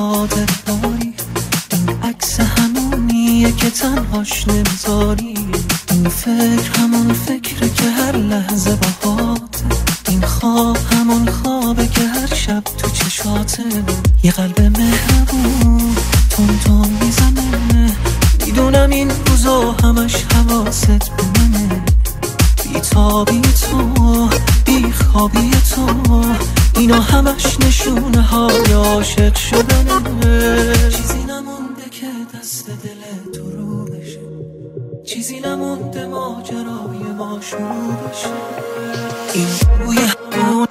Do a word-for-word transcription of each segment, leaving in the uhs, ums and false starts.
خاطر داری، این عکس همونیه که تنهاش نمیذاری، این فکر همون فکره که هر لحظه باهاته، این خواب همون خوابه که هر شب تو چشاته. یه قلب مهربون تون تون میزنه، میدونم این روزا همش حواست به منه، بی تابی تو بی خوابی تو اینا همش نشونه های عاشق شدنه. چیزی نمونده که دست دل تو رو بشه، چیزی نمونده ماجرای ما شروع بشه. این روی همون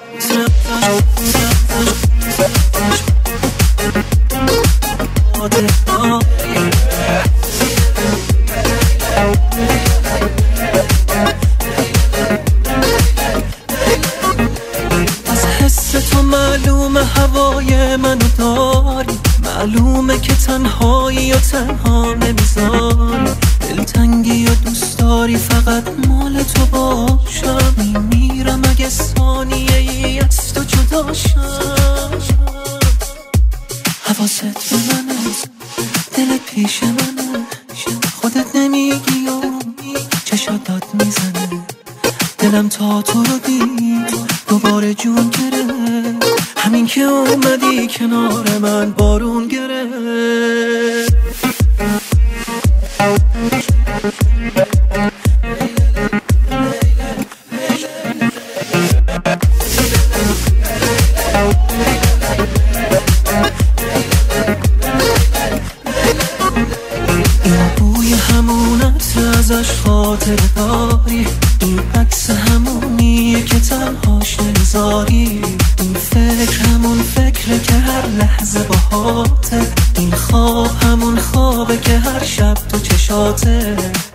از حس تو معلومه هوای منو داری، معلومه که تنهایی و تنها نمیذاری، دلتنگی و دوست داری فقط مال تو باشم، میمیرم اگه ثانیه ای از تو جدا شم. حواست به منه، دلت پیش منه، خودت نمیگی و چشات داد میزنه، دلم تا تو رو دید دوباره جون گرفت، همین که اومدی کنار من بارون گرفت. این بوی همونت ازش خاطر داری، این عکس همونیه که تنهاش نمیذاری، این فکر همون فکره که هر لحظه باهاته، این خواب همون خوابه که هر شب تو چشاته.